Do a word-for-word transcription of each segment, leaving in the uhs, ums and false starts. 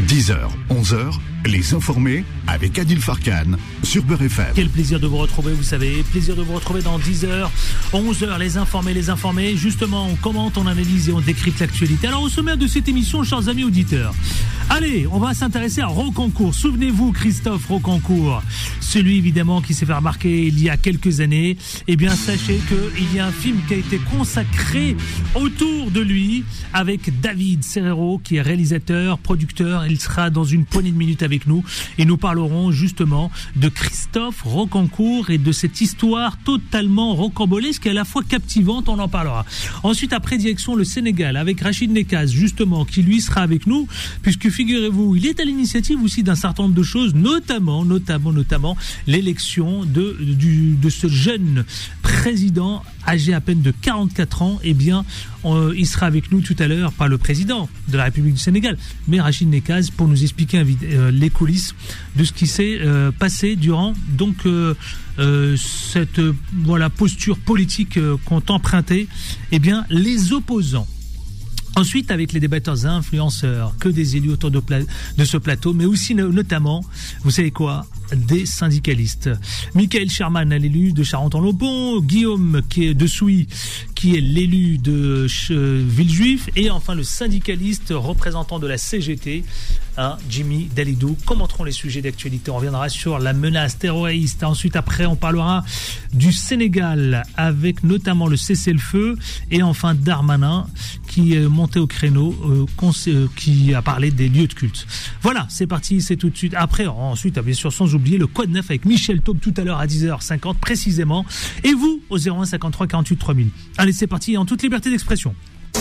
dix heures, onze heures, Les Informés avec Adil Farkan sur Beurre F M. Quel plaisir de vous retrouver, vous savez. Plaisir de vous retrouver dans dix heures, onze heures, Les Informés, Les Informés. Justement, on commente, on analyse et on décrypte l'actualité. Alors, au sommaire de cette émission, chers amis auditeurs, allez, on va s'intéresser à Rocancourt. Souvenez-vous, Christophe Rocancourt, celui évidemment qui s'est fait remarquer il y a quelques années. Eh bien, sachez qu'il y a un film qui a été consacré autour de lui avec David Serrero, qui est réalisateur, producteur. Il sera dans une poignée de minutes avec nous et nous parlerons justement de Christophe Rocancourt et de cette histoire totalement rocambolesque et à la fois captivante. On en parlera. Ensuite, après, direction le Sénégal avec Rachid Nekaz, justement, qui lui sera avec nous, puisque figurez-vous, il est à l'initiative aussi d'un certain nombre de choses, notamment, notamment, notamment l'élection de, du, de ce jeune président âgé à peine de quarante-quatre ans. Eh bien, euh, il sera avec nous tout à l'heure, pas le président de la République du Sénégal, mais Rachid Nekaz, pour nous expliquer euh, les coulisses de ce qui s'est euh, passé durant donc euh, euh, cette euh, voilà posture politique euh, qu'ont emprunté eh bien les opposants. Ensuite, avec les débatteurs influenceurs, que des élus autour de, pla- de ce plateau, mais aussi no- notamment, vous savez quoi, des syndicalistes. Michael Sherman, l'élu de Charenton-le-Pont, Guillaume qui est de Souilly, qui est l'élu de Ch- Villejuif, et enfin le syndicaliste représentant de la C G T, hein, Jimmy Dalidou. Commenteront les sujets d'actualité. On reviendra sur la menace terroriste. Ensuite, après, on parlera du Sénégal avec notamment le cessez-le-feu, et enfin Darmanin qui est monté au créneau, euh, cons- euh, qui a parlé des lieux de culte. Voilà, c'est parti, c'est tout de suite. Après, ensuite, bien sûr, sans oublier le Code neuf avec Michel Taube tout à l'heure à dix heures cinquante précisément. Et vous, au zéro un cinquante-trois quarante-huit trois mille. Allez, c'est parti, en toute liberté d'expression.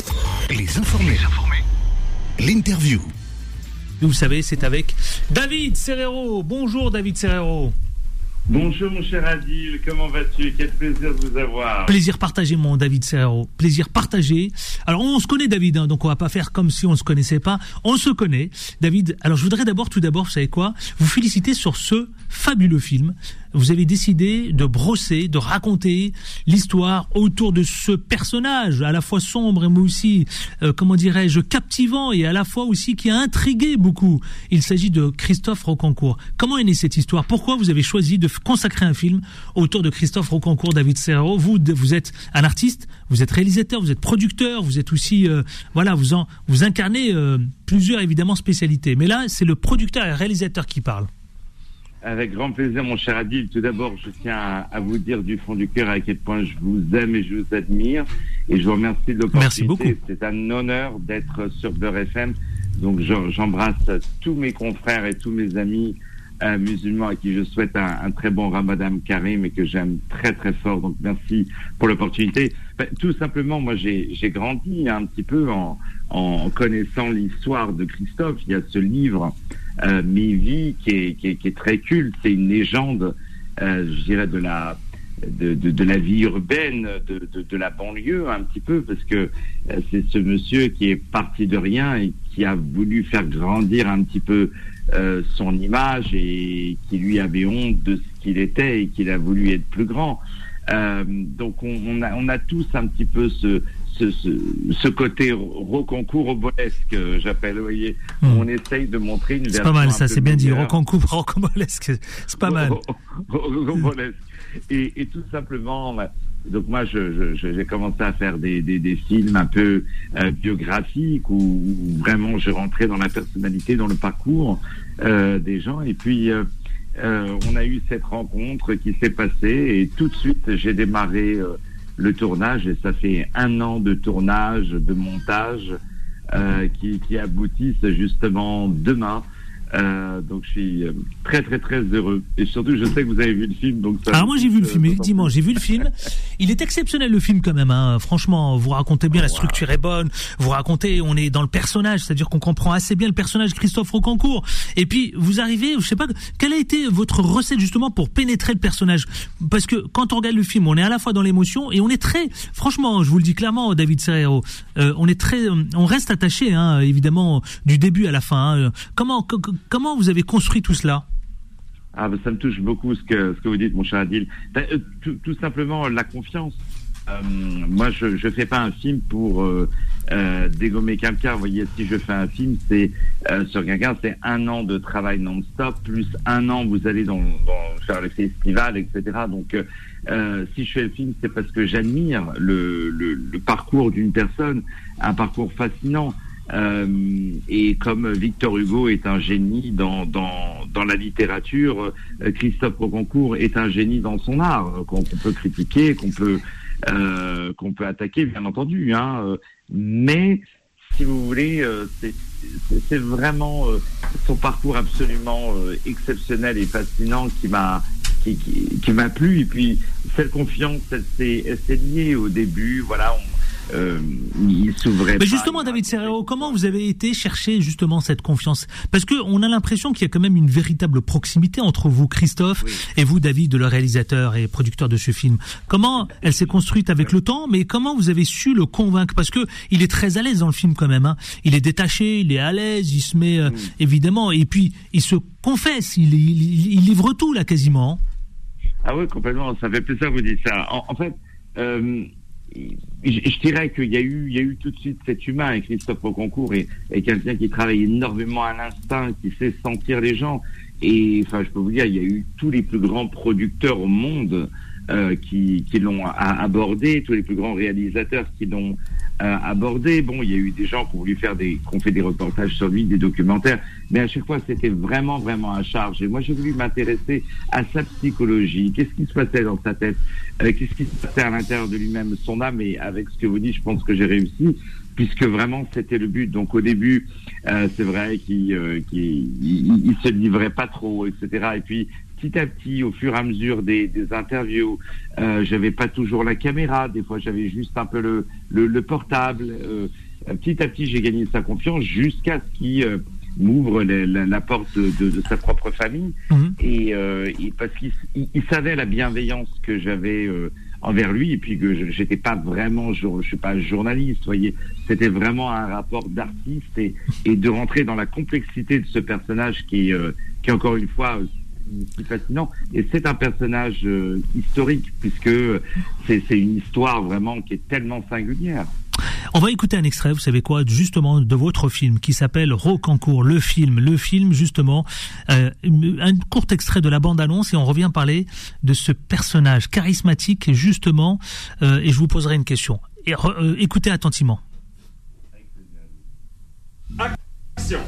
Les Informés. Les Informés. L'interview. Vous savez, c'est avec David Serrero. Bonjour David Serrero. Bonjour mon cher Adil, comment vas-tu? Quel plaisir de vous avoir. Plaisir partagé mon David Serrero, plaisir partagé. Alors on se connaît David, hein, donc on va pas faire comme si on ne se connaissait pas, on se connaît. David, alors je voudrais d'abord, tout d'abord, vous savez quoi, vous féliciter sur ce fabuleux film. Vous avez décidé de brosser, de raconter l'histoire autour de ce personnage, à la fois sombre mais aussi, euh, comment dirais-je, captivant et à la fois aussi qui a intrigué beaucoup. Il s'agit de Christophe Rocancourt. Comment est née cette histoire? Pourquoi vous avez choisi de consacrer un film autour de Christophe Rocancourt, David Serrero? Vous, vous êtes un artiste, vous êtes réalisateur, vous êtes producteur, vous êtes aussi, euh, voilà, vous en, vous incarnez euh, plusieurs évidemment spécialités. Mais là, c'est le producteur et le réalisateur qui parle. Avec grand plaisir, mon cher Adil. Tout d'abord, je tiens à, à vous dire du fond du cœur à quel point je vous aime et je vous admire. Et je vous remercie de l'opportunité. Merci beaucoup. C'est un honneur d'être sur Beurre F M. Donc, je, j'embrasse tous mes confrères et tous mes amis euh, musulmans à qui je souhaite un, un très bon Ramadan Karim et que j'aime très très fort. Donc, merci pour l'opportunité. Ben, tout simplement, moi, j'ai, j'ai grandi un petit peu en, en connaissant l'histoire de Christophe. Il y a ce livre... Euh, Mes vies qui est, qui, est, qui est très culte, c'est une légende, euh, je dirais de la de, de, de la vie urbaine, de, de, de la banlieue un petit peu, parce que euh, c'est ce monsieur qui est parti de rien et qui a voulu faire grandir un petit peu euh, son image et qui lui avait honte de ce qu'il était et qu'il a voulu être plus grand. Euh, donc on, on a on a tous un petit peu ce Ce, ce, ce côté Rocancourt robolesque, euh, j'appelle, vous voyez, mmh. On essaye de montrer une c'est version. C'est pas mal, ça, c'est bien dit, meilleure. Rocancourt rocambolesque, c'est pas mal. Robolesque. Et, et tout simplement, donc moi, je, je, j'ai commencé à faire des, des, des films un peu euh, biographiques où, où vraiment je rentrais dans la personnalité, dans le parcours euh, des gens. Et puis, euh, euh, on a eu cette rencontre qui s'est passée et tout de suite, j'ai démarré... Euh, le tournage, et ça fait un an de tournage, de montage, euh, qui, qui aboutissent justement demain. Euh, donc je suis très très très heureux et surtout je sais que vous avez vu le film donc ça. Alors moi j'ai vu le film effectivement, j'ai vu le film. Il est exceptionnel le film quand même. Hein. Franchement, vous racontez bien, oh, la structure wow. est bonne. Vous racontez, on est dans le personnage, c'est-à-dire qu'on comprend assez bien le personnage Christophe Rocancourt. Et puis vous arrivez, je sais pas, quelle a été votre recette justement pour pénétrer le personnage? Parce que quand on regarde le film, on est à la fois dans l'émotion et on est très, franchement, je vous le dis clairement, David Serrero, euh, on est très, on reste attaché, hein, évidemment, du début à la fin. Hein. Comment Comment vous avez construit tout cela? Ah, ben, ça me touche beaucoup ce que, ce que vous dites, mon cher Adil. Ben, euh, tout, tout simplement, la confiance. Euh, moi, je je fais pas un film pour euh, euh, dégommer quelqu'un. Vous voyez, si je fais un film, c'est euh, sur quelqu'un, c'est un an de travail non-stop, plus un an, vous allez dans, dans faire le festival, et cetera. Donc, euh, si je fais le film, c'est parce que j'admire le, le, le parcours d'une personne, un parcours fascinant. Euh, et comme Victor Hugo est un génie dans dans dans la littérature, euh, Christophe Rocancourt est un génie dans son art, qu'on, qu'on peut critiquer, qu'on peut euh, qu'on peut attaquer, bien entendu. Hein, euh, mais si vous voulez, euh, c'est, c'est c'est vraiment euh, son parcours absolument euh, exceptionnel et fascinant qui m'a qui qui, qui m'a plu. Et puis cette confiance, elle s'est elle s'est liée au début. Voilà. On, Euh, il s'ouvrait. Mais justement, David Serrero, comment vous avez été chercher justement cette confiance? Parce que on a l'impression qu'il y a quand même une véritable proximité entre vous, Christophe, oui, et vous, David, le réalisateur et producteur de ce film. Comment elle s'est construite avec le temps, mais comment vous avez su le convaincre? Parce que il est très à l'aise dans le film quand même. Hein. Il est détaché, il est à l'aise, il se met euh, mmh. évidemment, et puis il se confesse, il, il, il livre tout là quasiment. Ah oui, complètement. Ça fait plaisir que vous dites ça. En, en fait. Euh, Je, je dirais qu'il y a eu, il y a eu tout de suite cet humain, et Christophe Rocancourt est, est quelqu'un qui travaille énormément à l'instinct, qui sait sentir les gens. Et enfin, je peux vous dire, il y a eu tous les plus grands producteurs au monde euh, qui, qui l'ont a, abordé, tous les plus grands réalisateurs qui l'ont euh, abordé. Bon, il y a eu des gens qui ont voulu faire des, qui ont fait des reportages sur lui, des documentaires, mais à chaque fois, c'était vraiment, vraiment à charge. Et moi, j'ai voulu m'intéresser à sa psychologie. Qu'est-ce qui se passait dans sa tête? Euh, qu'est-ce qui se passait à l'intérieur de lui-même, son âme? Et avec ce que vous dites, je pense que j'ai réussi, puisque vraiment c'était le but. Donc au début, euh, c'est vrai qu'il, euh, qu'il il, il se livrait pas trop, et cetera. Et puis petit à petit, au fur et à mesure des, des interviews, euh, j'avais pas toujours la caméra. Des fois, j'avais juste un peu le, le, le portable. Euh, petit à petit, j'ai gagné sa confiance jusqu'à ce qu'il euh, m'ouvre la, la, la porte de, de, de sa propre famille. Mmh. Et, euh, et parce qu'il il, il savait la bienveillance que j'avais euh, envers lui, et puis que je, j'étais pas vraiment, je, je suis pas journaliste, voyez, c'était vraiment un rapport d'artiste, et, et de rentrer dans la complexité de ce personnage qui est, euh, qui est encore une fois si fascinant. Et c'est un personnage euh, historique, puisque c'est, c'est une histoire vraiment qui est tellement singulière. On va écouter un extrait, vous savez quoi, justement, de votre film qui s'appelle Rocancourt, le film, le film justement, euh, un court extrait de la bande-annonce, et on revient parler de ce personnage charismatique justement, euh, et je vous poserai une question. Et, euh, écoutez attentivement. Action.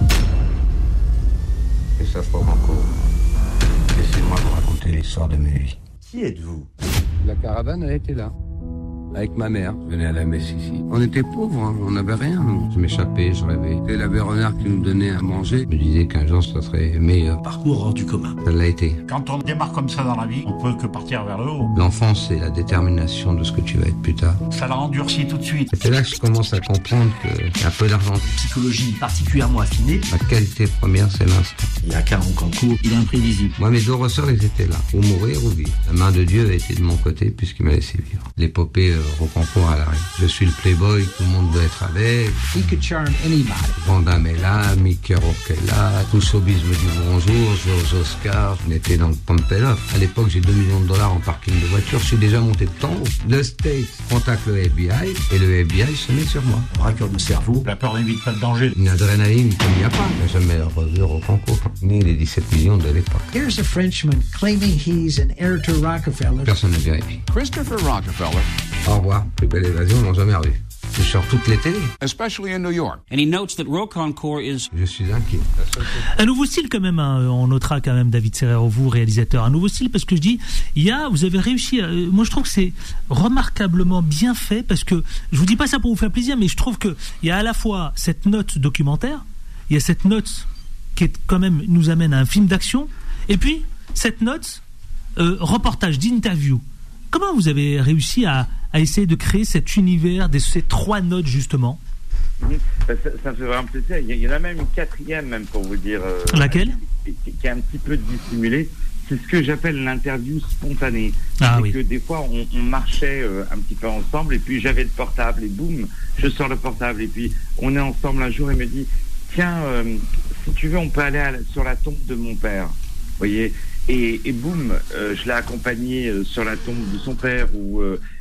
Christophe Rocancourt, laissez-moi vous raconter l'histoire de ma vie. Qui êtes-vous? La caravane a été là. Avec ma mère, je venais à la messe ici. On était pauvres, hein, on n'avait rien. Je m'échappais, je rêvais. C'était l'abbé Renard qui nous donnait à manger. Je me disais qu'un jour, ça serait meilleur. Parcours hors du commun. Ça l'a été. Quand on démarre comme ça dans la vie, on peut que partir vers le haut. L'enfance, c'est la détermination de ce que tu vas être plus tard. Ça l'a endurci tout de suite. C'est là que je commence à comprendre qu'il y a un peu d'argent. Psychologie particulièrement affinée. La qualité première, c'est l'instinct. Il y a qu'un Rocancourt, il est imprévisible. Moi, mes deux ressorts, ils étaient là. Ou mourir ou vivre. La main de Dieu a été de mon côté puisqu'il m'a laissé vivre. L'épopée euh, Rocancourt à je suis le playboy, tout le monde doit être avec. He could charm anybody. Van Damme est là, Mickey Rourke est là, tout showbiz me dit bonjour, George Oscar, on était dans le pump and up. À l'époque, j'ai deux millions de dollars en parking de voiture, je suis déjà monté de temps. Le State contacte le F B I et le F B I se met sur moi. Braqueur de cerveau, la peur n'évite pas le danger. Une adrénaline comme il n'y a pas, mais jamais revu au concours. Ni les dix-sept millions de l'époque. Here's a Frenchman claiming he's an heir to Rockefeller. Personne ne vérifie. Christopher Rockefeller. Au revoir, plus belle évasion, on l'a jamais revu. Je sors toutes les télés. Especially in New York. And he notes that Rocancourt is... Je suis inquiet. Un nouveau style quand même, hein. On notera quand même, David Serrero, vous, réalisateur, un nouveau style, parce que je dis, il y a, vous avez réussi, à, moi je trouve que c'est remarquablement bien fait, parce que, je vous dis pas ça pour vous faire plaisir, mais je trouve que il y a à la fois cette note documentaire, il y a cette note qui est quand même, nous amène à un film d'action, et puis, cette note, euh, reportage, d'interview. Comment vous avez réussi à, à essayer de créer cet univers de ces trois notes, justement? Mmh. Ça, ça me fait vraiment plaisir. Il y en a même une quatrième, même, pour vous dire. Euh, Laquelle? qui, qui est un petit peu dissimulée. C'est ce que j'appelle l'interview spontanée. Ah, c'est oui. que des fois, on, on marchait euh, un petit peu ensemble, et puis j'avais le portable, et boum, je sors le portable, et puis on est ensemble un jour, et me dit, tiens, euh, si tu veux, on peut aller à la, sur la tombe de mon père. Vous voyez? Et, et boum, euh, je l'ai accompagné euh, sur la tombe de son père, ou euh,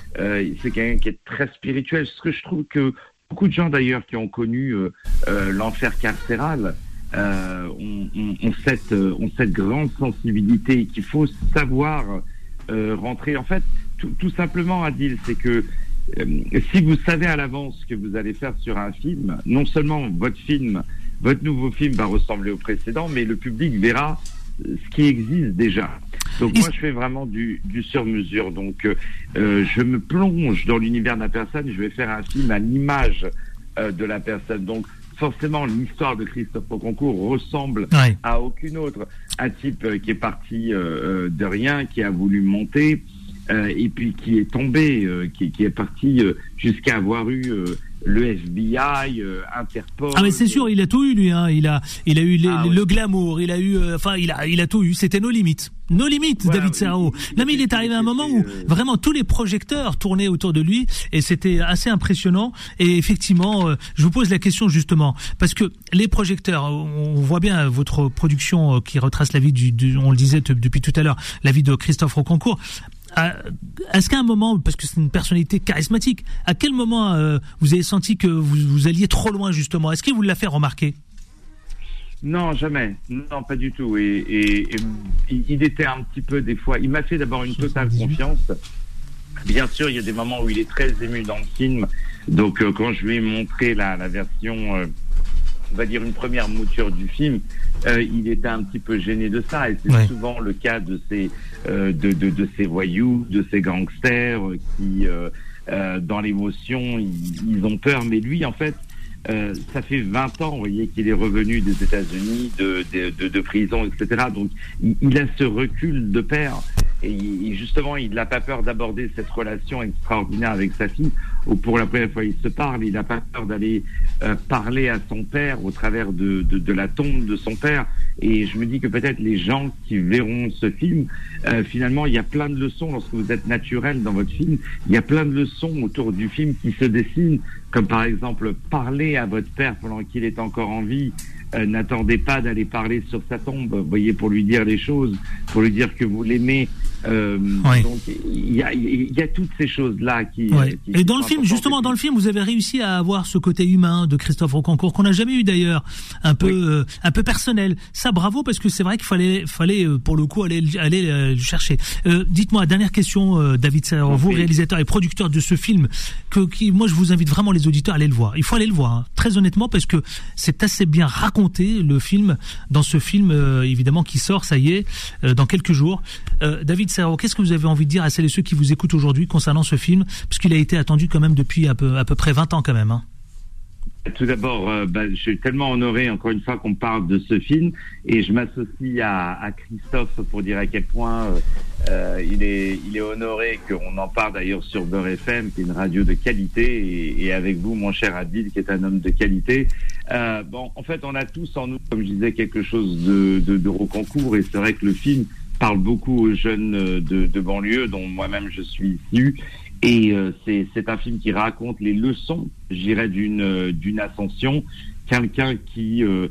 Euh, c'est quelqu'un qui est très spirituel. Ce que je trouve que beaucoup de gens d'ailleurs qui ont connu euh, euh, l'enfer carcéral euh, ont, ont, ont, cette, euh, ont cette grande sensibilité qu'il faut savoir euh, rentrer. En fait, tout, tout simplement, Adil, c'est que euh, si vous savez à l'avance ce que vous allez faire sur un film, non seulement votre film, votre nouveau film va ressembler au précédent, mais le public verra ce qui existe déjà. Donc moi, je fais vraiment du, du sur-mesure. Donc euh, je me plonge dans l'univers de la personne. Je vais faire un film à l'image euh, de la personne. Donc forcément, l'histoire de Christophe Rocancourt ressemble ouais. à aucune autre. Un type euh, qui est parti euh, de rien, qui a voulu monter, euh, et puis qui est tombé, euh, qui, qui est parti euh, jusqu'à avoir eu... Euh, le F B I, euh, Interpol. Ah mais c'est sûr, il a tout eu lui. Hein. Il a, il a eu les, ah, le ouais. glamour, il a eu, enfin, euh, il a, il a tout eu. C'était nos limites, nos limites, voilà, David Serrao. Non mais il est arrivé à un moment où euh... vraiment tous les projecteurs tournaient autour de lui et c'était assez impressionnant. Et effectivement, euh, je vous pose la question justement parce que les projecteurs, on voit bien votre production euh, qui retrace la vie du, du on le disait t- depuis tout à l'heure, la vie de Christophe Rocancourt. Est-ce qu'à un moment, parce que c'est une personnalité charismatique, à quel moment euh, vous avez senti que vous, vous alliez trop loin justement? Est-ce qu'il vous l'a fait remarquer? Non, jamais. Non, pas du tout. Et, et, et il était un petit peu des fois... Il m'a fait d'abord une totale confiance. Bien sûr, il y a des moments où il est très ému dans le film. Donc euh, quand je lui ai montré la, la version... Euh, on va dire une première mouture du film, euh, il était un petit peu gêné de ça, et c'est ouais. souvent le cas de ces euh, de, de, de ces voyous, de ces gangsters euh, qui, euh, euh, dans l'émotion, ils, ils ont peur. Mais lui, en fait, euh, ça fait vingt ans, vous voyez, qu'il est revenu des États-Unis, de, de, de, de prison, et cetera. Donc, il, il a ce recul de père. Et il, justement, il n'a pas peur d'aborder cette relation extraordinaire avec sa fille, où pour la première fois il se parle, il n'a pas peur d'aller euh, parler à son père au travers de, de, de la tombe de son père. Et je me dis que peut-être les gens qui verront ce film, euh, finalement, il y a plein de leçons lorsque vous êtes naturel dans votre film. Il y a plein de leçons autour du film qui se dessinent, comme par exemple parler à votre père pendant qu'il est encore en vie. Euh, n'attendez pas d'aller parler sur sa tombe, vous voyez, pour lui dire les choses, pour lui dire que vous l'aimez. Euh, oui. Donc il y a, il y a toutes ces choses-là qui. Ouais. qui et dans le film, justement, dans le film, vous avez réussi à avoir ce côté humain de Christophe Rocancourt qu'on n'a jamais eu d'ailleurs, un peu, oui. euh, un peu personnel. Ça, bravo, parce que c'est vrai qu'il fallait, fallait euh, pour le coup aller, aller euh, le chercher. Euh, dites-moi, dernière question, euh, David Serrao, vous, réalisateur et producteur de ce film, que qui, moi, je vous invite vraiment les auditeurs à aller le voir. Il faut aller le voir, hein, très honnêtement, parce que c'est assez bien raconté. Le film, dans ce film euh, évidemment qui sort, ça y est, euh, dans quelques jours. Euh, David Serrao, qu'est-ce que vous avez envie de dire à celles et ceux qui vous écoutent aujourd'hui concernant ce film, parce qu'il a été attendu quand même depuis à peu, à peu près vingt ans quand même, hein. Tout d'abord, euh, bah, je suis tellement honoré encore une fois qu'on parle de ce film, et je m'associe à, à Christophe pour dire à quel point euh, euh, il est il est honoré qu'on en parle d'ailleurs sur Beurre F M, qui est une radio de qualité, et, et avec vous, mon cher Adil, qui est un homme de qualité. Euh, bon, en fait, on a tous en nous, comme je disais, quelque chose de, de, de Rocancourt, et c'est vrai que le film parle beaucoup aux jeunes de, de banlieue, dont moi-même je suis issu. Et euh, c'est, c'est un film qui raconte les leçons, je dirais, d'une, euh, d'une ascension. Quelqu'un qui euh,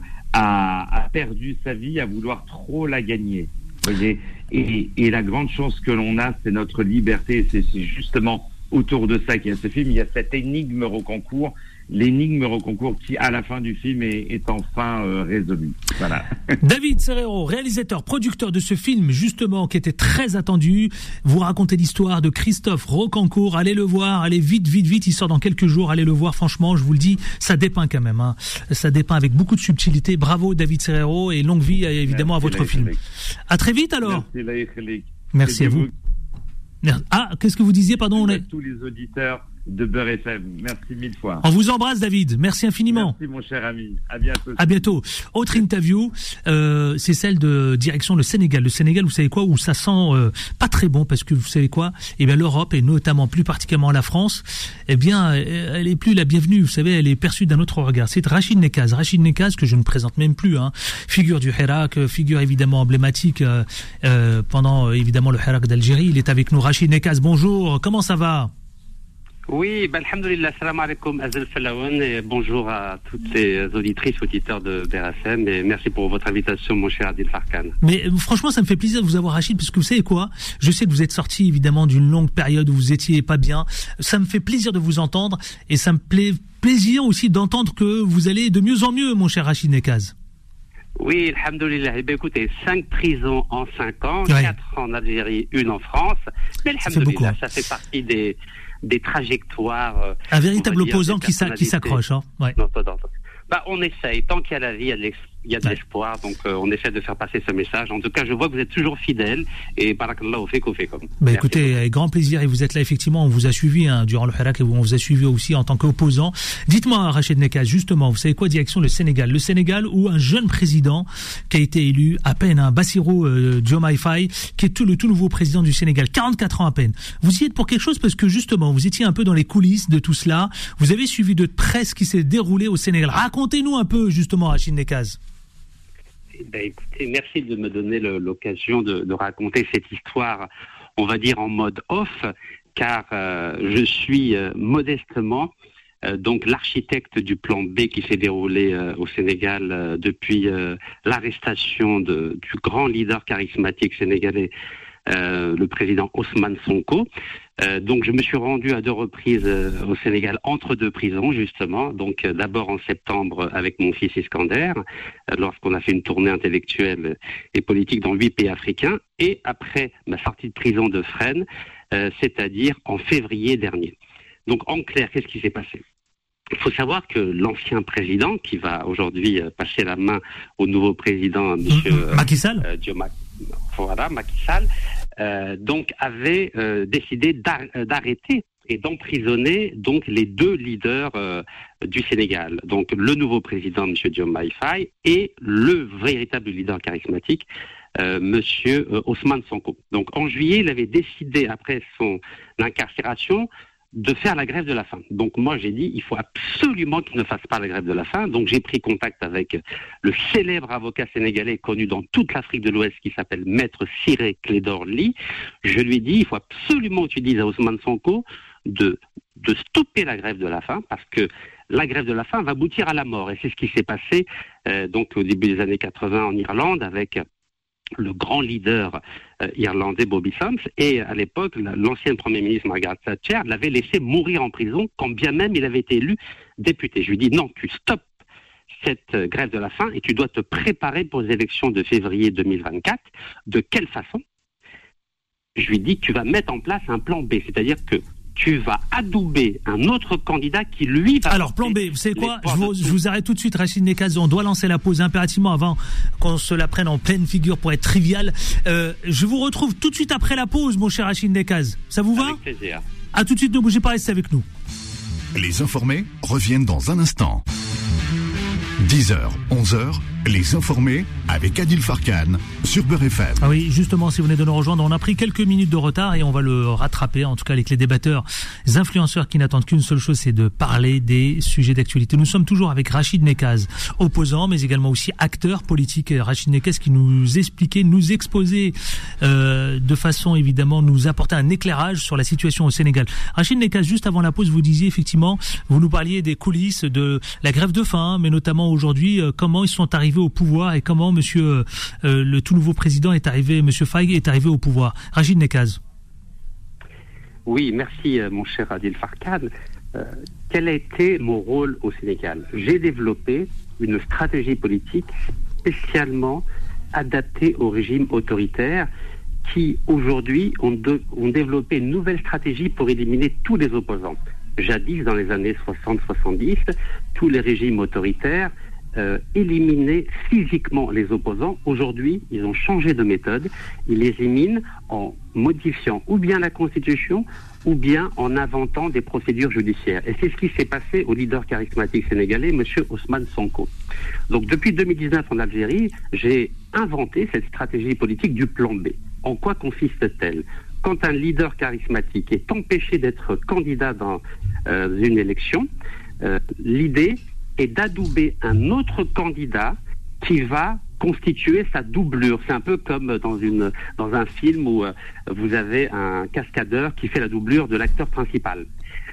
a, a perdu sa vie à vouloir trop la gagner. Vous voyez, et, et la grande chance que l'on a, c'est notre liberté. C'est, c'est justement autour de ça qu'il y a ce film. Il y a cette énigme Rocancourt, l'énigme Rocancourt qui, à la fin du film, est, est enfin euh, résolue. Voilà. David Serrao, réalisateur, producteur de ce film, justement, qui était très attendu. Vous racontez l'histoire de Christophe Rocancourt. Allez le voir, allez vite, vite, vite. Il sort dans quelques jours. Allez le voir. Franchement, je vous le dis, ça dépeint quand même, hein. Ça dépeint avec beaucoup de subtilité. Bravo, David Serrao, et longue vie, évidemment, Merci à votre film. À très vite, alors. Merci, Merci à vous. Ah, qu'est-ce que vous disiez, pardon? On est tous les auditeurs de Beurre F M. Merci mille fois. On vous embrasse, David. Merci infiniment. Merci, mon cher ami. À bientôt. À bientôt. Autre interview, euh, c'est celle de direction le Sénégal. Le Sénégal, vous savez quoi, où ça sent euh, pas très bon, parce que vous savez quoi, eh bien l'Europe, et notamment plus particulièrement la France, eh bien, elle est plus la bienvenue. Vous savez, elle est perçue d'un autre regard. C'est Rachid Nekaz. Rachid Nekaz, que je ne présente même plus, hein. Figure du Hirak, figure évidemment emblématique euh, euh, pendant euh, évidemment le Hirak d'Algérie. Il est avec nous. Rachid Nekaz, bonjour. Comment ça va? Oui, bah, alhamdoulilah, salam alaikum, Azal Falawan, et bonjour à toutes les auditrices, auditeurs de B R F M, et merci pour votre invitation, mon cher Adil Farkan. Mais euh, franchement, ça me fait plaisir de vous avoir, Rachid, parce que vous savez quoi? Je sais que vous êtes sorti, évidemment, d'une longue période où vous étiez pas bien. Ça me fait plaisir de vous entendre, et ça me plaît plaisir aussi d'entendre que vous allez de mieux en mieux, mon cher Rachid Nekaz. Oui, alhamdoulilah. Eh bien, écoutez, cinq prisons en cinq ans, ouais. quatre en Algérie, une en France. Mais alhamdoulilah, ça, ça fait partie des, des trajectoires. Euh, Un véritable opposant qui, qui s'accroche. Hein. Ouais. Non, non, non. Bah, on essaye. Tant qu'il y a la vie, il y a de l'ex- il y a de l'espoir, donc euh, on essaie de faire passer ce message. En tout cas, je vois que vous êtes toujours fidèle et barakallah, fait qu'on fait comme. Bah écoutez, avec grand plaisir, et vous êtes là effectivement, on vous a suivi hein, durant le Hirak et on vous a suivi aussi en tant qu'opposant. Dites-moi, Rachid Nekaz, justement, vous savez quoi, direction le Sénégal, le Sénégal où un jeune président qui a été élu à peine, un Bassirou euh, Diomaye Faye, qui est tout le tout nouveau président du Sénégal, quarante-quatre ans à peine. Vous y êtes pour quelque chose parce que justement, vous étiez un peu dans les coulisses de tout cela. Vous avez suivi de près ce qui s'est déroulé au Sénégal. Racontez-nous un peu justement, Rachid Nekaz. Ben, écoutez, merci de me donner le, l'occasion de, de raconter cette histoire, on va dire en mode off, car euh, je suis euh, modestement euh, donc l'architecte du plan B qui s'est déroulé euh, au Sénégal euh, depuis euh, l'arrestation de, du grand leader charismatique sénégalais, euh, le président Ousmane Sonko. Euh, donc je me suis rendu à deux reprises euh, au Sénégal entre deux prisons justement, donc euh, d'abord en septembre avec mon fils Iskander, euh, lorsqu'on a fait une tournée intellectuelle et politique dans huit pays africains, et après ma sortie de prison de Fresnes, euh, c'est-à-dire en février dernier. Donc en clair, qu'est-ce qui s'est passé ? Il faut savoir que l'ancien président, qui va aujourd'hui euh, passer la main au nouveau président, monsieur euh, Macky Sall, euh, Diomaye, voilà, Macky Sall, euh, donc avait euh, décidé d'ar- d'arrêter et d'emprisonner donc les deux leaders euh, du Sénégal, donc le nouveau président, monsieur Diomaye Faye, et le véritable leader charismatique, euh, monsieur euh, Ousmane Sonko. Donc en juillet, il avait décidé, après son incarcération, de faire la grève de la faim. Donc moi j'ai dit il faut absolument qu'il ne fasse pas la grève de la faim. Donc j'ai pris contact avec le célèbre avocat sénégalais connu dans toute l'Afrique de l'Ouest qui s'appelle Maître Ciré Clédor Ly. Je lui ai dit il faut absolument que tu dises à Ousmane Sonko de, de stopper la grève de la faim parce que la grève de la faim va aboutir à la mort. Et c'est ce qui s'est passé euh, donc au début des années quatre-vingts en Irlande avec le grand leader euh, irlandais Bobby Sands, et à l'époque, la, l'ancienne Premier ministre Margaret Thatcher l'avait laissé mourir en prison, quand bien même il avait été élu député. Je lui dis non, tu stoppes cette euh, grève de la faim et tu dois te préparer pour les élections de février deux mille vingt-quatre. De quelle façon ? Je lui dis tu vas mettre en place un plan B, c'est-à-dire que tu vas adouber un autre candidat qui, lui, va... Alors, plan B, vous savez quoi, je vous, je vous arrête tout de suite, Rachid Nekaz, on doit lancer la pause impérativement avant qu'on se la prenne en pleine figure pour être trivial. Euh, je vous retrouve tout de suite après la pause, mon cher Rachid Nekaz. Ça vous va ? Avec plaisir. À tout de suite, ne bougez pas, restez avec nous. Les informés reviennent dans un instant. dix heures, onze heures, les informés avec Adil Farkan sur Beurre F M. Ah oui, justement, si vous venez de nous rejoindre, on a pris quelques minutes de retard et on va le rattraper, en tout cas avec les débatteurs, les influenceurs qui n'attendent qu'une seule chose, c'est de parler des sujets d'actualité. Nous sommes toujours avec Rachid Nekaz, opposant, mais également aussi acteur politique. Rachid Nekaz qui nous expliquait, nous exposait euh, de façon évidemment, nous apporter un éclairage sur la situation au Sénégal. Rachid Nekaz, juste avant la pause, vous disiez effectivement, vous nous parliez des coulisses de la grève de faim, mais notamment aujourd'hui, euh, comment ils sont arrivés au pouvoir et comment monsieur euh, le tout nouveau président est arrivé, monsieur Faye est arrivé au pouvoir. Rachid Nekaz. Oui, merci mon cher Adil Farkan. Euh, quel a été mon rôle au Sénégal ? J'ai développé une stratégie politique spécialement adaptée au régime autoritaire qui aujourd'hui ont, de, ont développé une nouvelle stratégie pour éliminer tous les opposants. Jadis, dans les années soixante soixante-dix, tous les régimes autoritaires Euh, éliminer physiquement les opposants. Aujourd'hui, ils ont changé de méthode. Ils les éliminent en modifiant ou bien la Constitution ou bien en inventant des procédures judiciaires. Et c'est ce qui s'est passé au leader charismatique sénégalais, M. Ousmane Sonko. Donc depuis deux mille dix-neuf en Algérie, j'ai inventé cette stratégie politique du plan B. En quoi consiste-t-elle ? Quand un leader charismatique est empêché d'être candidat dans euh, une élection, euh, l'idée et d'adouber un autre candidat qui va constituer sa doublure. C'est un peu comme dans une dans un film où euh, vous avez un cascadeur qui fait la doublure de l'acteur principal.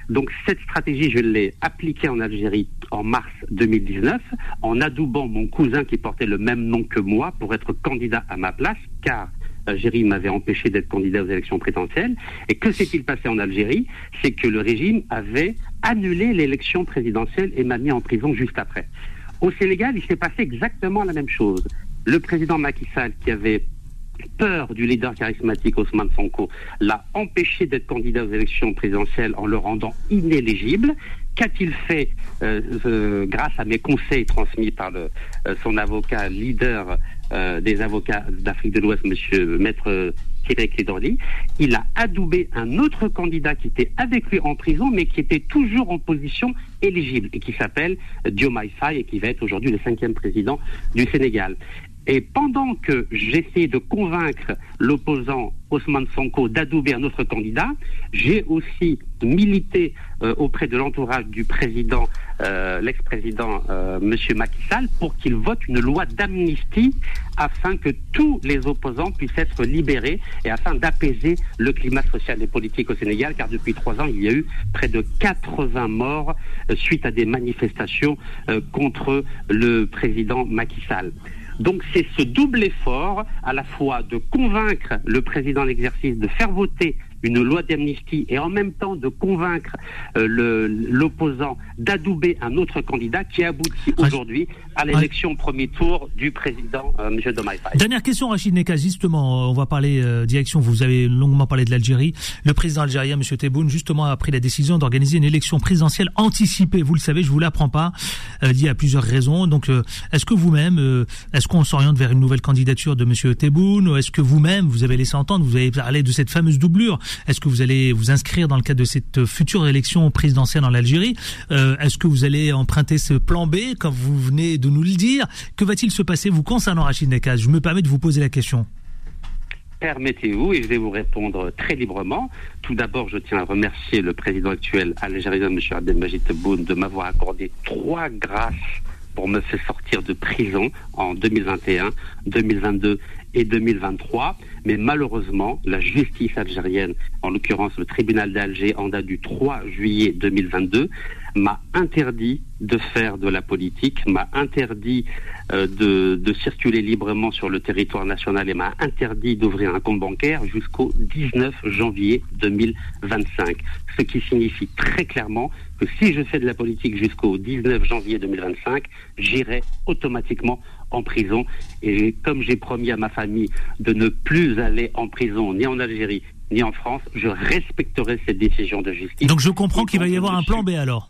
Donc cette stratégie, je l'ai appliquée en Algérie en mars deux mille dix-neuf, en adoubant mon cousin qui portait le même nom que moi pour être candidat à ma place, car l'Algérie m'avait empêché d'être candidat aux élections présidentielles. Et que s'est-il passé en Algérie? C'est que le régime avait annulé l'élection présidentielle et m'a mis en prison juste après. Au Sénégal, il s'est passé exactement la même chose. Le président Macky Sall, qui avait peur du leader charismatique Ousmane Sonko, l'a empêché d'être candidat aux élections présidentielles en le rendant inéligible. Qu'a-t-il fait euh, euh, grâce à mes conseils transmis par le, euh, son avocat, leader euh, des avocats d'Afrique de l'Ouest, monsieur Maître Thierry Clédorli? Il a adoubé un autre candidat qui était avec lui en prison, mais qui était toujours en position éligible, et qui s'appelle Diomaye Faye, et qui va être aujourd'hui le cinquième président du Sénégal. Et pendant que j'essayais de convaincre l'opposant Ousmane Sonko d'adouber un autre candidat, j'ai aussi milité euh, auprès de l'entourage du président, euh, l'ex-président euh, monsieur Macky Sall, pour qu'il vote une loi d'amnistie afin que tous les opposants puissent être libérés et afin d'apaiser le climat social et politique au Sénégal, car depuis trois ans, il y a eu près de quatre-vingts morts euh, suite à des manifestations euh, contre le président Macky Sall. Donc c'est ce double effort, à la fois de convaincre le président en exercice de faire voter une loi d'amnistie et en même temps de convaincre euh, le, l'opposant d'adouber un autre candidat, qui aboutit aujourd'hui à l'élection au premier tour du président euh, M. Diomaye Faye. Dernière question, Rachid Nekaz, justement, on va parler euh, direction, vous avez longuement parlé de l'Algérie. Le président algérien, M. Tebboune, justement, a pris la décision d'organiser une élection présidentielle anticipée. Vous le savez, je vous l'apprends pas, euh, liée à plusieurs raisons. Donc, euh, est-ce que vous-même, euh, est-ce qu'on s'oriente vers une nouvelle candidature de M. Tebboune, ou est-ce que vous-même, vous avez laissé entendre, vous avez parlé de cette fameuse doublure? Est-ce que vous allez vous inscrire dans le cadre de cette future élection présidentielle en Algérie? euh, Est-ce que vous allez emprunter ce plan B, comme vous venez de nous le dire? Que va-t-il se passer, vous, concernant Rachid Nekaz? Je me permets de vous poser la question. Permettez-vous, et je vais vous répondre très librement. Tout d'abord, je tiens à remercier le président actuel algérien, M. Abdelmajid Tebboune, de m'avoir accordé trois grâces pour me faire sortir de prison en deux mille vingt et un, deux mille vingt-deux et deux mille vingt-trois. Mais malheureusement, la justice algérienne, en l'occurrence le tribunal d'Alger, en date du trois juillet deux mille vingt-deux, m'a interdit de faire de la politique, m'a interdit euh, de, de circuler librement sur le territoire national et m'a interdit d'ouvrir un compte bancaire jusqu'au dix-neuf janvier deux mille vingt-cinq. Ce qui signifie très clairement que si je fais de la politique jusqu'au dix-neuf janvier deux mille vingt-cinq, j'irai automatiquement en prison. Et comme j'ai promis à ma famille de ne plus aller en prison ni en Algérie ni en France, je respecterai cette décision de justice. Donc je comprends qu'il va y avoir un plan B alors.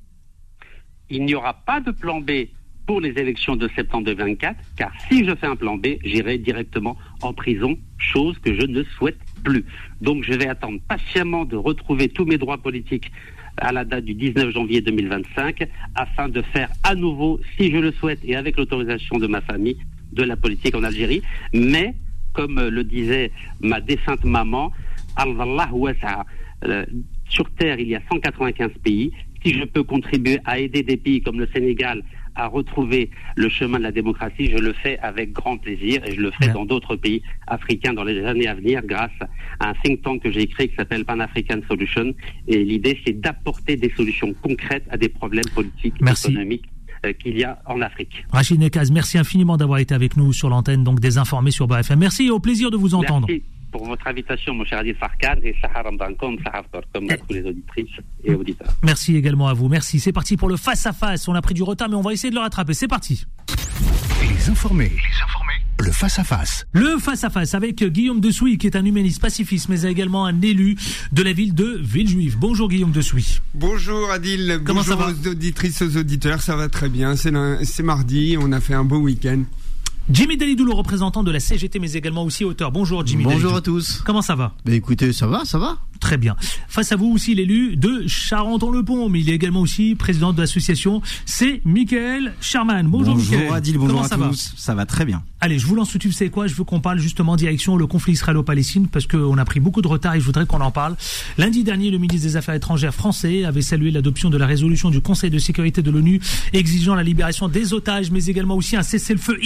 Il n'y aura pas de plan B pour les élections de septembre deux mille vingt-quatre, car si je fais un plan B, j'irai directement en prison, chose que je ne souhaite plus. Donc je vais attendre patiemment de retrouver tous mes droits politiques à la date du dix-neuf janvier deux mille vingt-cinq, afin de faire à nouveau, si je le souhaite et avec l'autorisation de ma famille, de la politique en Algérie. Mais, comme le disait ma défunte maman, Allah wasa, euh, sur Terre il y a cent quatre-vingt-quinze pays. Si je peux contribuer à aider des pays comme le Sénégal à retrouver le chemin de la démocratie, je le fais avec grand plaisir, et je le ferai dans d'autres pays africains dans les années à venir grâce à un think tank que j'ai créé qui s'appelle Pan-African Solution. Et l'idée, c'est d'apporter des solutions concrètes à des problèmes politiques et économiques euh, qu'il y a en Afrique. Rachid Nekaz, merci infiniment d'avoir été avec nous sur l'antenne donc des Informés sur Beurre F M. Merci et au plaisir de vous entendre. Merci pour votre invitation, mon cher Adil Farkan, et Sahar Ramadan, comme Sahar comme à tous les auditrices et auditeurs. Merci également à vous. Merci. C'est parti pour le face-à-face. On a pris du retard, mais on va essayer de le rattraper. C'est parti. Les Informés. Les Informés. Le face-à-face. Le face-à-face avec Guillaume Dessouy, qui est un humaniste pacifiste, mais également un élu de la ville de Villejuif. Bonjour Guillaume Dessouy. Bonjour Adil. Comment Bonjour ça va aux auditrices, aux auditeurs. Ça va très bien. C'est, c'est mardi. On a fait un beau week-end. Jimmy Dalidou, le représentant de la C G T, mais également aussi auteur. Bonjour Jimmy Dalidou. Bonjour à tous. Comment ça va? Bah écoutez, ça va, ça va. Très bien. Face à vous aussi l'élu de Charenton-le-Pont, mais il est également aussi président de l'association, c'est Michael Sherman. Bonjour, bonjour Michael. Adil, bonjour Comment à ça tous. Va ça va très bien. Allez, je vous lance tout de suite, c'est quoi? Je veux qu'on parle justement direction le conflit israélo-palestinien, parce qu'on a pris beaucoup de retard et je voudrais qu'on en parle. Lundi dernier, le ministre des Affaires étrangères français avait salué l'adoption de la résolution du Conseil de sécurité de l'ONU exigeant la libération des otages, mais également aussi un cessez-le-feu immédiat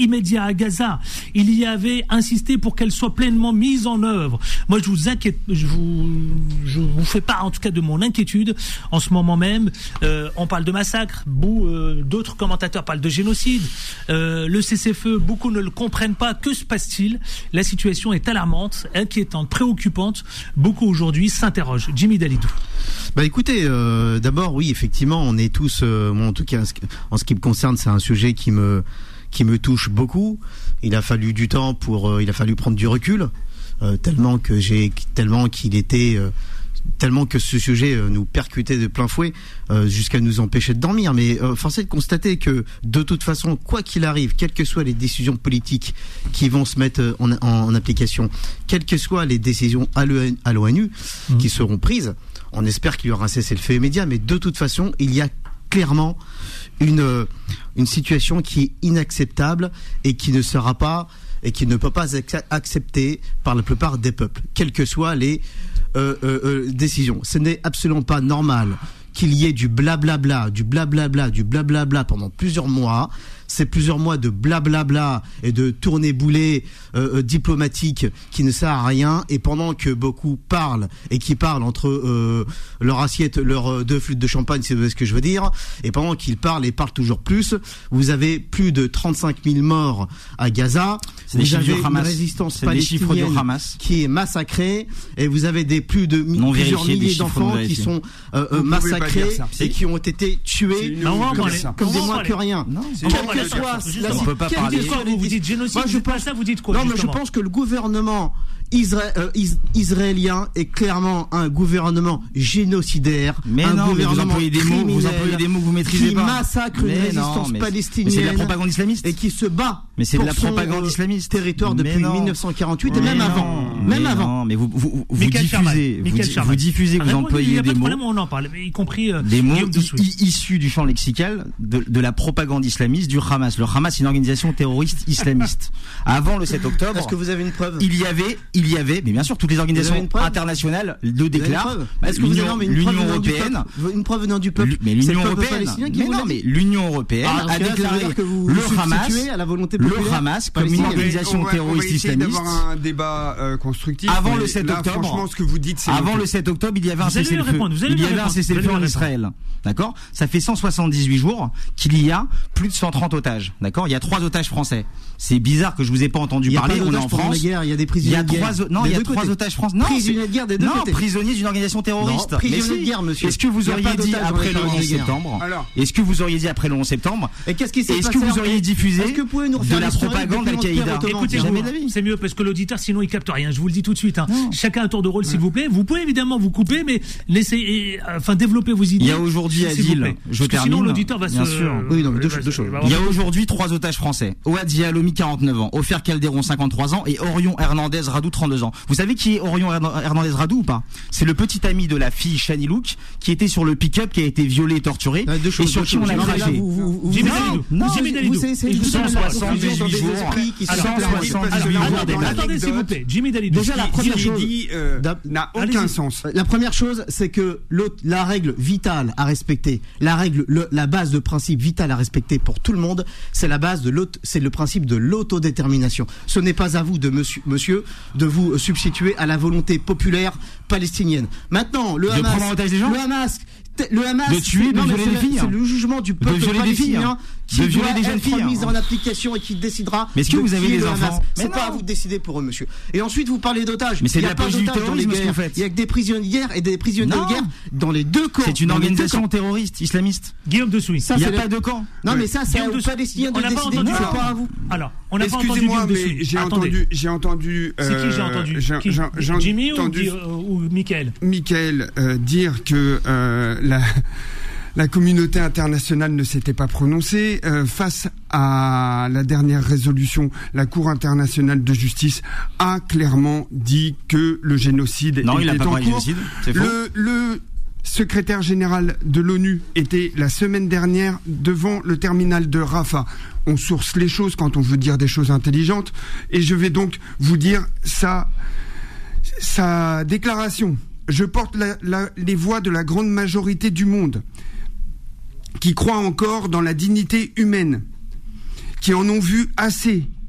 à Gaza. Il y avait insisté pour qu'elle soit pleinement mise en œuvre. Moi, je vous inquiète, je vous, je vous fais part en tout cas de mon inquiétude en ce moment même. Euh, on parle de massacre, beaucoup, euh, d'autres commentateurs parlent de génocide. Euh, le cessez-le-feu, beaucoup ne le comprennent pas. Que se passe-t-il? La situation est alarmante, inquiétante, préoccupante. Beaucoup aujourd'hui s'interrogent. Jimmy Dalidou. Bah écoutez, euh, d'abord oui, effectivement, on est tous, euh, moi en tout cas en ce qui me concerne, c'est un sujet qui me qui me touche beaucoup. Il a fallu du temps pour, euh, il a fallu prendre du recul, euh, tellement que j'ai, tellement qu'il était, euh, tellement que ce sujet euh, nous percutait de plein fouet, euh, jusqu'à nous empêcher de dormir. Mais euh, force est de constater que de toute façon, quoi qu'il arrive, quelles que soient les décisions politiques qui vont se mettre en, en, en application, quelles que soient les décisions à l'ONU mmh. qui seront prises, on espère qu'il y aura un cessez-le-feu immédiat, mais de toute façon, il y a clairement une une situation qui est inacceptable et qui ne sera pas et qui ne peut pas être acceptée par la plupart des peuples, quelles que soient les euh, euh, euh, décisions. Ce n'est absolument pas normal qu'il y ait du blablabla, du blablabla, du blablabla pendant plusieurs mois. C'est plusieurs mois de blablabla et de tournée-boulet euh, euh, diplomatique qui ne sert à rien. Et pendant que beaucoup parlent et qui parlent entre euh, leur assiette, leurs euh, deux flûtes de champagne, si vous voyez ce que je veux dire, et pendant qu'ils parlent et parlent toujours plus, vous avez plus de trente-cinq mille morts à Gaza. C'est vous avez une résistance palestinienne qui est massacrée, et vous avez des plus de mi- plusieurs milliers d'enfants qui sont euh, euh, massacrés et qui ont été tués comme des moins que rien. Non, Soit, la, on peut pas parler. Vous, vous dites génocide, moi, je vous pense ça, vous dites quoi? Non, mais je pense que le gouvernement isra- euh, is- israélien est clairement un gouvernement génocidaire. Mais un non, gouvernement mais vous employez des mots, vous employez des mots que vous maîtrisez qui pas. Qui massacre mais une non, résistance mais palestinienne. Mais c'est de la propagande islamiste. Et qui se bat. Mais c'est de la pour propagande son, islamiste. Territoire depuis mille neuf cent quarante-huit et même avant. Même mais avant. Non, mais vous, vous, vous diffusez, vous, di- vous diffusez, vous employez des mots. On en parle, y compris des mots issus du champ lexical de, de la propagande islamiste du Hamas. Le Hamas, c'est une organisation terroriste islamiste. Avant le sept octobre. Est-ce que vous avez une preuve? Il y avait, il y avait, mais bien sûr, toutes les organisations internationales le déclarent. Est-ce que vous avez l'Union européenne, une preuve venant du peuple? Mais l'Union européenne, mais non, mais l'Union européenne a déclaré le Hamas, le Hamas comme une organisation terroriste islamiste. On va avoir un débat euh, constructif. Avant le sept octobre, franchement, ce que vous dites, c'est avant le sept octobre, il y avait un cessez-le-feu. Il y avait un cessez-le-feu en Israël. D'accord? Ça fait cent soixante-dix-huit jours qu'il y a plus de cent trente otages. D'accord? Il y a trois otages français. C'est bizarre que je vous ai pas entendu parler. On est en France. Il y a des prisonniers de guerre. Non, il y a trois otages français. Non, prisonniers de guerre des deux côtés. Non, prisonniers d'une organisation terroriste. Prisonniers de guerre, monsieur. Est-ce que vous auriez dit après le onze septembre? Est-ce que vous auriez dit après le onze septembre? Et qu'est-ce qui s'est passé? Est-ce que vous auriez diffusé de la propagande d'Al-Qaïda? Écoutez-vous, c'est mieux parce que l'auditeur, sinon, il capte rien. Je vous le dis tout de suite. Hein. Chacun un tour de rôle, s'il vous plaît. Vous pouvez évidemment vous couper, mais laissez, enfin, développer vos idées. Il y a aujourd'hui, Adil, je termine. Sinon, l'auditeur va se. Bien sûr. Oui, non, mais deux choses. Il y a aujourd'hui trois otages français. Ouad Dialomi, quarante-neuf ans. Ofer Calderon, cinquante-trois ans. Et Orion Hernandez Radou, trente-deux ans. Vous savez qui est Orion Hernandez Radou ou pas? C'est le petit ami de la fille Shani Louk qui était sur le pick-up, qui a été violé et torturé. Et sur qui on a craché. Non, Jimmy Dalidou. cent soixante-dix-huit jours. cent soixante-dix-huit jours. Attendez, s'il vous plaît. Jimmy Dalidou. Déjà, la première chose n'a aucun sens. La première chose, c'est que la règle vitale à respecter, la règle, la base de principe vital à respecter pour tout le monde, c'est la base de l'auto, c'est le principe de l'autodétermination. Ce n'est pas à vous de monsieur, monsieur de vous substituer à la volonté populaire palestinienne. Maintenant, le Hamas, le Hamas, le Hamas, de tuer, de violer des filles. C'est le jugement du peuple palestinien qui doit être mis en application et qui décidera. Mais est-ce que vous avez des enfants? C'est pas à vous de décider pour eux, monsieur. Et ensuite, vous parlez d'otages. Mais c'est il de n'y a la pas politique du d'otages dans les terrorisme, ce guerres. qu'on fait. Il y a que des prisonniers de guerre et des prisonniers de guerre dans les deux camps. C'est une organisation terroriste islamiste. Guillaume de Souy. Il n'y a pas de camp. Non, mais ça, c'est aux Palestiniens de décider. C'est pas à vous. Alors, on n'a pas entendu Excusez-moi, Guillaume de mais Souy. j'ai entendu, j'ai entendu. C'est qui j'ai entendu? Jimmy ou Mickaël? Mickaël dire que la La communauté internationale ne s'était pas prononcée euh, face à la dernière résolution. La Cour internationale de justice a clairement dit que le génocide non, était il a pas en parlé cours. De génocide, c'est faux. Le, le secrétaire général de l'ONU était la semaine dernière devant le terminal de Rafah. On source les choses quand on veut dire des choses intelligentes, et je vais donc vous dire sa sa déclaration. Je porte la, la, les voix de la grande majorité du monde qui croient encore dans la dignité humaine, qui en ont vu assez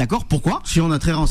D'accord. Pourquoi? Si on a très renseigné.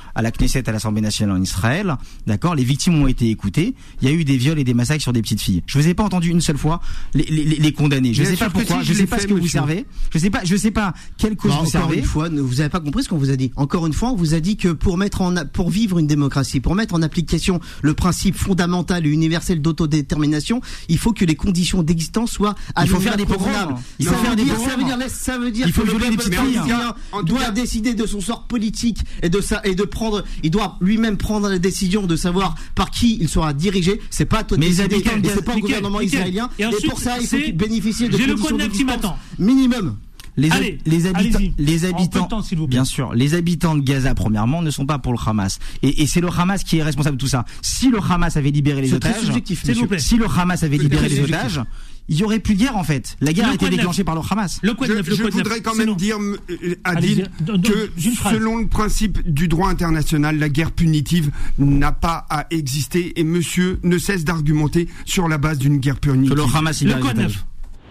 à la Knesset, à l'Assemblée nationale en Israël. D'accord, les victimes ont été écoutées. Il y a eu des viols et des massacres sur des petites filles. Je vous ai pas entendu une seule fois les, les, les condamner. Je ne sais pas pourquoi. Si, je, je sais pas ce que monsieur. vous servez. Je sais pas. Je sais pas quelle cause bah, vous encore servez. Une fois, vous avez pas compris ce qu'on vous a dit. Encore une fois, on vous a dit que pour mettre en, pour vivre une démocratie, pour mettre en application le principe fondamental et universel d'autodétermination, il faut que les conditions d'existence soient à il faut faire des pogroms. Il faut faire des pogroms. Ça veut dire, ça veut dire il faut violer des petites filles. Israélien doit cas... décider de son sort politique et de ça et de prendre, il doit lui-même prendre la décision de savoir par qui il sera dirigé. C'est pas à toi de décider, et c'est pas au gouvernement Mickaël, israélien. Et, ensuite, et pour ça, il faut qu'il bénéficie de conditions d'existence minimum. Les, Allez, les habitants, les habitants, temps, s'il vous plaît. bien sûr, les habitants de Gaza, premièrement, ne sont pas pour le Hamas. Et, et c'est le Hamas qui est responsable de tout ça. Si le Hamas avait libéré les otages, s'il vous plaît. si le Hamas avait libéré les otages, il y aurait plus de guerre en fait. La guerre a été déclenchée par le Hamas. Le je neuf, je le voudrais neuf, quand même non. dire, Adil, que selon le principe du droit international, la guerre punitive n'a pas à exister et monsieur ne cesse d'argumenter sur la base d'une guerre punitive. Le Hamas, il le code neuf.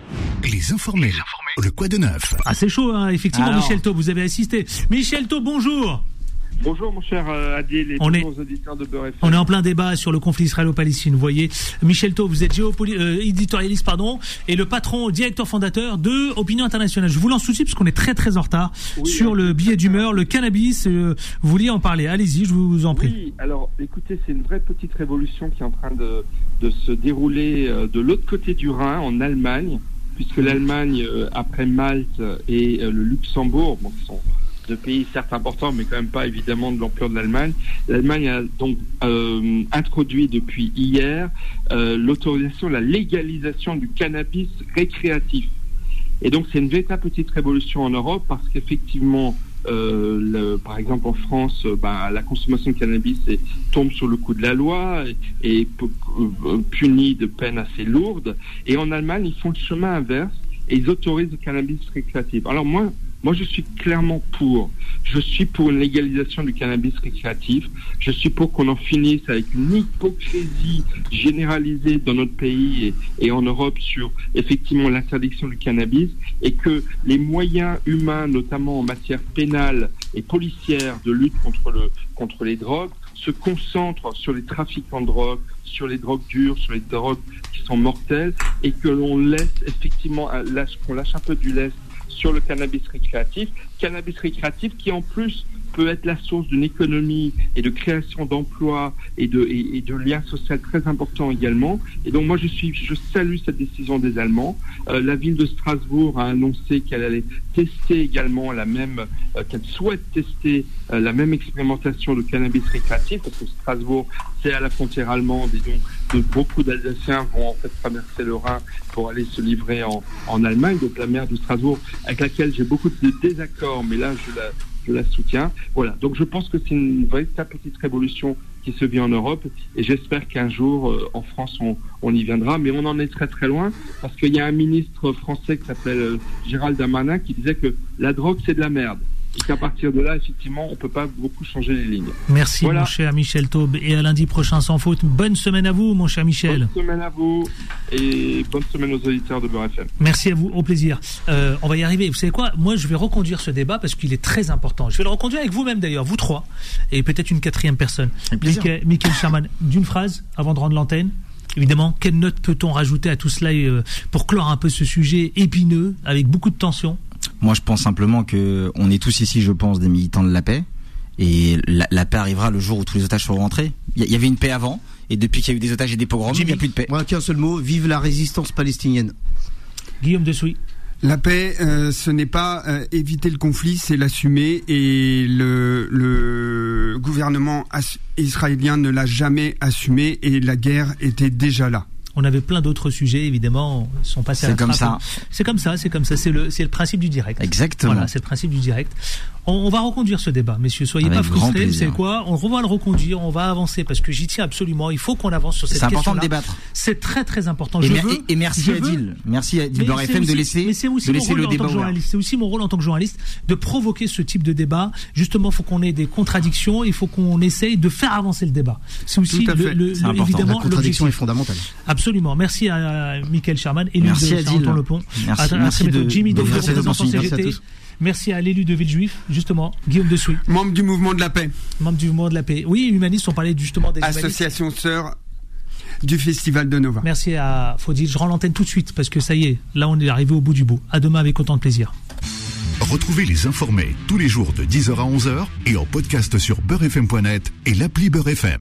Les informés. Le quoi de neuf. Ah, c'est chaud, hein, effectivement. Alors... Michel Taub, vous avez assisté. Michel Taub, bonjour. Bonjour mon cher euh, Adil et on bonjour est, aux auditeurs de Beurre F M. On est en plein débat sur le conflit israélo-palestinien. Vous voyez, Michel Taub, vous êtes géopoli- euh, éditorialiste pardon, et le patron, directeur fondateur de Opinion Internationale. Je vous lance tout de suite parce qu'on est très très en retard oui, sur le billet d'humeur, le cannabis. Euh, vous vouliez en parler. Allez-y, je vous en prie. Oui, alors écoutez, c'est une vraie petite révolution qui est en train de, de se dérouler euh, de l'autre côté du Rhin, en Allemagne, puisque l'Allemagne, euh, après Malte et euh, le Luxembourg, bon, qui sont de pays certes importants, mais quand même pas évidemment de l'ampleur de l'Allemagne. L'Allemagne a donc euh, introduit depuis hier euh, l'autorisation, la légalisation du cannabis récréatif. Et donc c'est une véritable petite révolution en Europe parce qu'effectivement, euh, le, par exemple en France, euh, bah, la consommation de cannabis est, tombe sous le coup de la loi et est euh, punie de peines assez lourdes. Et en Allemagne, ils font le chemin inverse et ils autorisent le cannabis récréatif. Alors moi, Moi, je suis clairement pour. Je suis pour une légalisation du cannabis récréatif. Je suis pour qu'on en finisse avec une hypocrisie généralisée dans notre pays et, et en Europe sur effectivement l'interdiction du cannabis et que les moyens humains, notamment en matière pénale et policière de lutte contre le contre les drogues, se concentrent sur les trafiquants de drogue, sur les drogues dures, sur les drogues qui sont mortelles et que l'on laisse effectivement lâche, qu'on lâche un peu du lest sur le cannabis récréatif, cannabis récréatif qui en plus peut être la source d'une économie et de création d'emplois et de, et, et de liens sociaux très importants également. Et donc moi je suis, je salue cette décision des Allemands. Euh, la ville de Strasbourg a annoncé qu'elle allait tester également la même, euh, qu'elle souhaite tester euh, la même expérimentation de cannabis récréatif parce que Strasbourg c'est à la frontière allemande et donc de, beaucoup d'Alsaciens vont en fait traverser le Rhin pour aller se livrer en, en Allemagne. Donc la maire de Strasbourg avec laquelle j'ai beaucoup de désaccords, mais là je la je la soutiens. Voilà. Donc je pense que c'est une véritable petite révolution qui se vit en Europe et j'espère qu'un jour euh, en France on, on y viendra, mais on en est très très loin parce qu'il y a un ministre français qui s'appelle euh, Gérald Darmanin qui disait que la drogue c'est de la merde. Et qu'à partir de là, effectivement, on ne peut pas beaucoup changer les lignes. Merci, voilà. Mon cher Michel Taub. Et à lundi prochain, sans faute. Bonne semaine à vous, mon cher Michel. Bonne semaine à vous et bonne semaine aux auditeurs de Beurre F M. Merci à vous, au plaisir. Euh, on va y arriver. Vous savez quoi ? Moi, je vais reconduire ce débat parce qu'il est très important. Je vais le reconduire avec vous-même d'ailleurs, vous trois, et peut-être une quatrième personne. Mickaël, Mickaël Sherman, d'une phrase avant de rendre l'antenne. Évidemment, quelle note peut-on rajouter à tout cela euh, pour clore un peu ce sujet épineux avec beaucoup de tension ? Moi, je pense simplement que on est tous ici, je pense, des militants de la paix. Et la, la paix arrivera le jour où tous les otages seront rentrés. Il y, y avait une paix avant, et depuis qu'il y a eu des otages et des pogroms, il n'y a plus de paix. Moi, qu'un seul mot, vive la résistance palestinienne. Guillaume Dessouy. La paix, euh, ce n'est pas euh, éviter le conflit, c'est l'assumer. Et le, le gouvernement as- israélien ne l'a jamais assumé et la guerre était déjà là. On avait plein d'autres sujets, évidemment, ils sont passés à la trappe. C'est comme ça. C'est comme ça, c'est comme ça. C'est le, c'est le principe du direct. Exactement. Voilà, c'est le principe du direct. On, on va reconduire ce débat, messieurs. Soyez Avec pas frustrés. Vous plaisir. savez quoi ? On va le reconduire, on va avancer parce que j'y tiens absolument. Il faut qu'on avance sur cette C'est question. important de débattre. C'est très très important. Et, Je mer- veux, et merci je Adil. veux, Merci Adil mais Beurre c'est F M aussi- de laisser, mais c'est aussi de mon laisser rôle le en débat tant que ouvert. journaliste. C'est aussi mon rôle en tant que journaliste de provoquer ce type de débat. Justement, il faut qu'on ait des contradictions. Il faut qu'on essaye de faire avancer le débat. C'est aussi Tout à le, fait. le, C'est le- important. évidemment La contradiction l'objectif. est fondamentale. Absolument. Merci à Mickaël Sherman, élu Merci de Adil. Saint-Antoine-le-Pont. Merci, À- à merci très bientôt. de- Jimmy d'offrir Defoe, cette représentant opportunité. C G T. Merci à tous. Merci à l'élu de Villejuif, justement, Guillaume Dessouy, Membre du mouvement de la paix, membre du mouvement de la paix. Oui, humanistes, on parlait justement des humanistes. association sœur du Festival de Nova. Merci à Faudil. Je rends l'antenne tout de suite parce que ça y est, là on est arrivé au bout du bout. À demain avec autant de plaisir. Retrouvez les informés tous les jours de dix heures à onze heures et en podcast sur beurre f m point net et l'appli Beurre F M.